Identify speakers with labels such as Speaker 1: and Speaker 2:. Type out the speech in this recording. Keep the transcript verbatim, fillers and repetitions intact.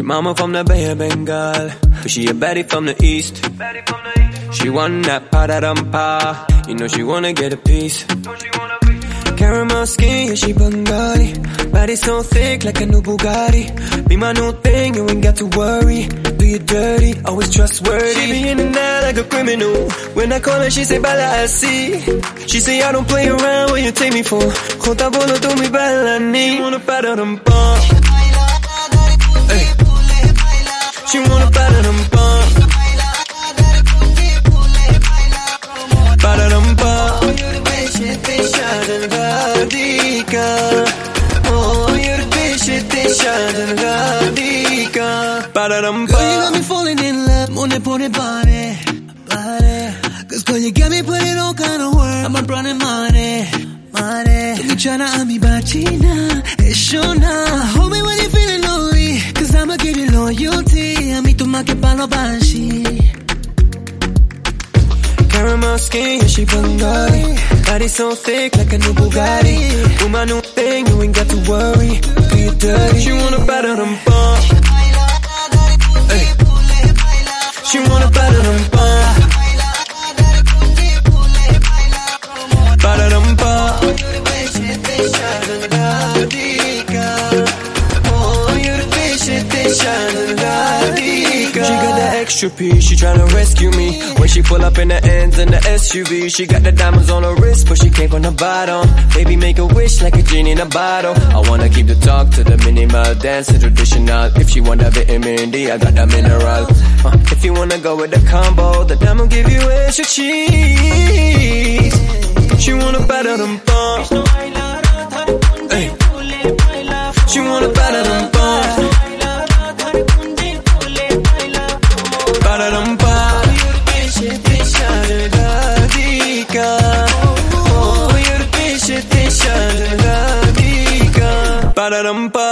Speaker 1: mama from the Bay of Bengal, but she a baddie from the east. She want that pa-da-dum-pa, you know she wanna get a piece. Caramel skin, yeah, she Bengali. Body so thick like a new Bugatti. Be my new thing, you ain't got to worry. Do you dirty, always trustworthy. She be in and out like a criminal. When I call her, she say, Bala, I see. She say, I don't play around, what you take me for? Jota bolo tu mi bala ni. She wanna pa-da-dum-pa. Hey. She wanna pa-da-dum-pa. Pa-da-dum-pa. Oh, you're the bitch that they shot in Radhika. Ba-da-dum-ba. Girl, you got me falling in love. Mone pone body, body. Cause girl, you got me putting all kind of work. I'm a running money, money. You tryna add me bachina, it's sure now. Hold me when you're feeling lonely. Cause I'ma give you loyalty. A mí tú más que palo banshee. Caramel skin, yeah, she Bengali. Body so thick like a new Bugatti. Do my new thing, you ain't got to worry. Do you dirty? She wanna pa-da-dum-pa. Hey. She wanna pa-da-dum-pa. Pa-da-dum-pa. Oh, you're the bitch that they shine in Radhika. She got that extra piece, she tryna rescue me. When she pull up in the ends in the S U V, she got the diamonds on her wrist, but she came from the bottom. Baby, make a wish like a genie in a bottle. I wanna keep the talk to the minimal, dance to traditional. If she wanna vitamin D, I got that mineral. Uh, if you wanna go with the combo, the diamond give you extra cheese. She wanna pa-da-dum-pa. Hey. She wanna pa-da-dum-pa. Pa-da-dum-pa. Oh, you're the bitch that they shot in Radhika. Pa-da-dum-pa.